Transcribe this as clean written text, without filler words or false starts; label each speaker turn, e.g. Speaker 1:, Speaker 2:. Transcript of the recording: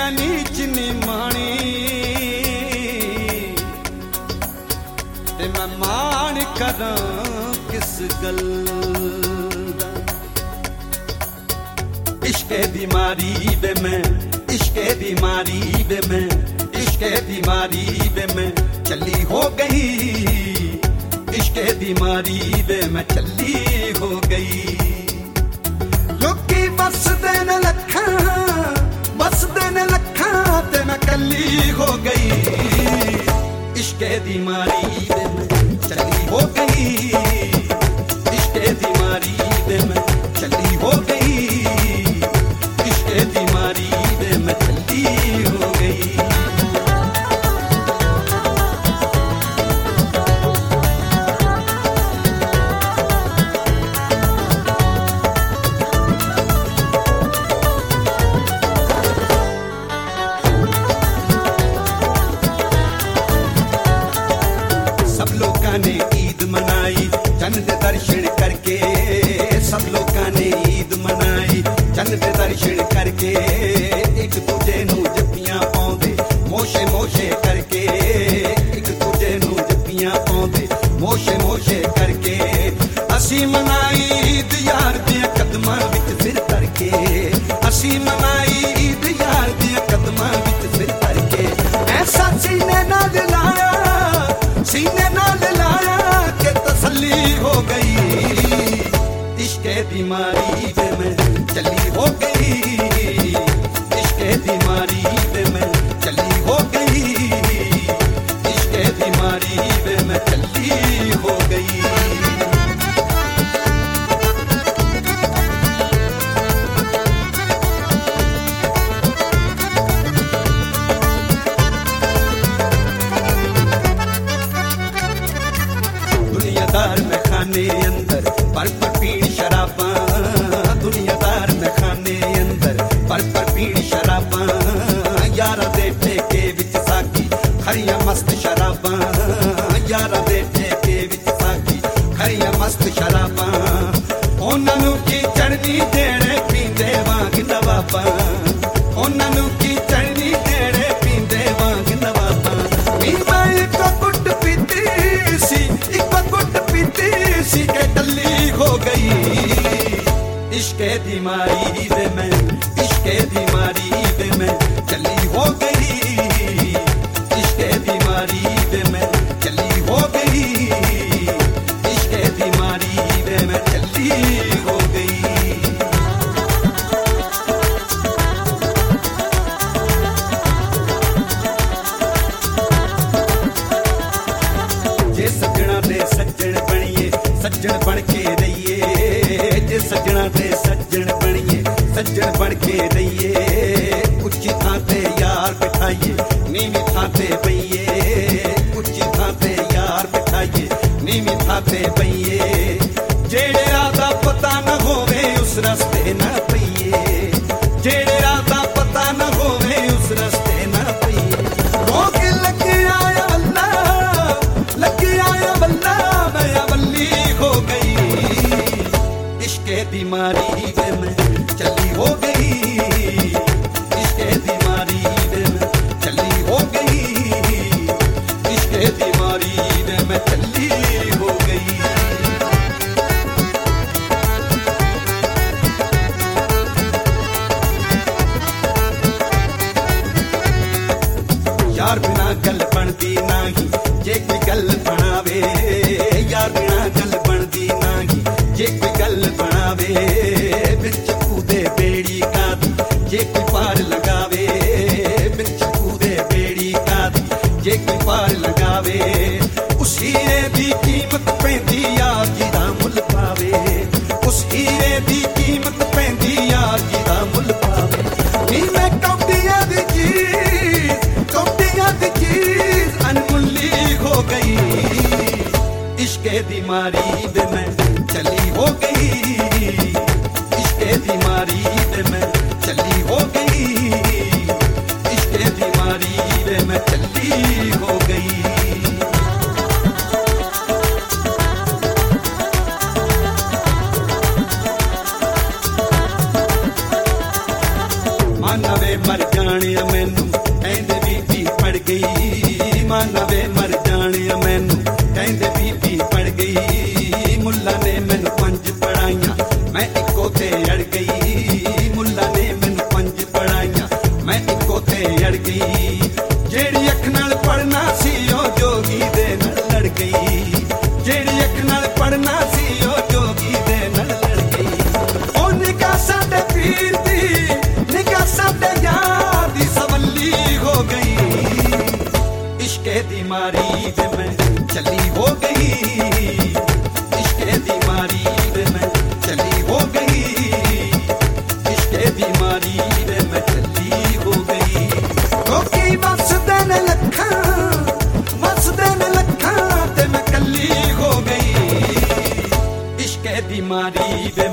Speaker 1: मैं नीच नहीं मानी ते मैं मान करा किस गल दा। इश्के बीमारी बे मैं, इश्के बीमारी बे मैं, इश्के बीमारी बे मैं चली हो गई। इश्के बीमारी बे मैं चली हो गई। लोकी बस देने लखा, बस देने लखा ते मैं कली हो गई। इश्के बीमारी बे मैं चली हो गई। इश्के बीमारी बे मैं चली हो गई। इश्के बीमारी बे मैं चली हो गई। ने ईद मनाई चंद दर्शन करके, सब लोगों ने ईद मनाई चंद दर्शन करके। एक दूजे नू जप्पियां पाउंदे मोशे मोशे करके, एक दूजे नू जप्पियां पाउंदे मोशे मोशे करके। असी मनाई ईद यार दे कदमां विच सिर करके, असी मनाई ईद यार दे कदमां विच सिर करके। ऐसा सीने नाल लाया, सीने नाल लाया के तसल्ली हो गई। इश्के बीमारी पे मैं चली हो गई। इश्के बीमारी पे मैं चली हो गई। इश्के बीमारी पे मैं चली हो गई। दुनियादार में खाने अंदर पर पीण शराबा, दुनियादार में खाने अंदर पर पीण शराबा। यारा दे ठेके विच साकी खरिया मस्त शराबा, यारा दे ठेके विच साकी खरिया मस्त शराबा। उन्हां नूं की चढ़नी देणे पींदे वांग नवाबा, उन्हां नूं की चढ़नी देणे पींदे वांग नवाबा। मैं एक गुट पीती सी, एक गुट पीती सी के टल्ली हो गई। इश्के बीमारी बे मैं, इश्के बीमारी बे मैं चली हो गई। इश्के बीमारी बे मैं चली हो गई। इश्के बीमारी बे मैं चली हो गई। जे सजना दे सज्जन बनिए, सज्जन बन के रहिए। जे सजना दे सज्जन बनिए, सज्जन बन के रहिए। उच्ची थां ते यार बिठाइए, नीवीं थां ते पईए। उच्ची थां ते यार बिठाइए, नीवीं थां ते पईए। जेड़े राह दा पता न होवे उस रस्ते न पईए। जेड़े राह दा पता न होवे उस रस्ते न पईए। रोक लगे आया अल्लाह, लगे आया बल्ला, मैं अवल्ली हो गई। इश्के बीमारी पे मैं चली हो गई। इश्के बीमारी पे मैं चली हो गई। इश्के बीमारी पे मैं चली हो गई। यार बिना गल बनदी नहीं, जे कोई गल बनावे। यार बिना गल बनदी नहीं, जे कोई गल बनावे। बिच कूदे बेड़ी कादी, जे कोई पार लगावे। बिच कूदे बेड़ी कादी, जे कोई पार लगावे। उस हीरे दी कीमत पैंदी यार जिदा मुल पावे। उस हीरे दी कीमत पैंदी यार जिदा मुल पावे। नी मैं कौटियां दी चीज, कौटियां दी चीज अनमुल्ली हो गई। इश्के बीमारी बे मैं चली हो गई। इश्के बीमारी बे मैं चली हो गई। इश्के बीमारी बे मैं चली हो गई। मानवे मर जाने में गई जेड़ी अख नाल पढ़ना सी ओ जोगी दे नाल लड़ गई जेड़ी अख नाल पढ़ना सी ओ जोगी दे नाल लड़ गई ओ निगाह साडे पीर दी निगाह साडे यार दी सवली हो गई इश्के दी मारी वे मैं चली हो गई इश्के दी मारी वे मैं चली हो गई इश्के दी मारी वे मैं चली हो गई लोकी वसदे ने लखां ते मैं कली हो गई इश्के दी मारी वे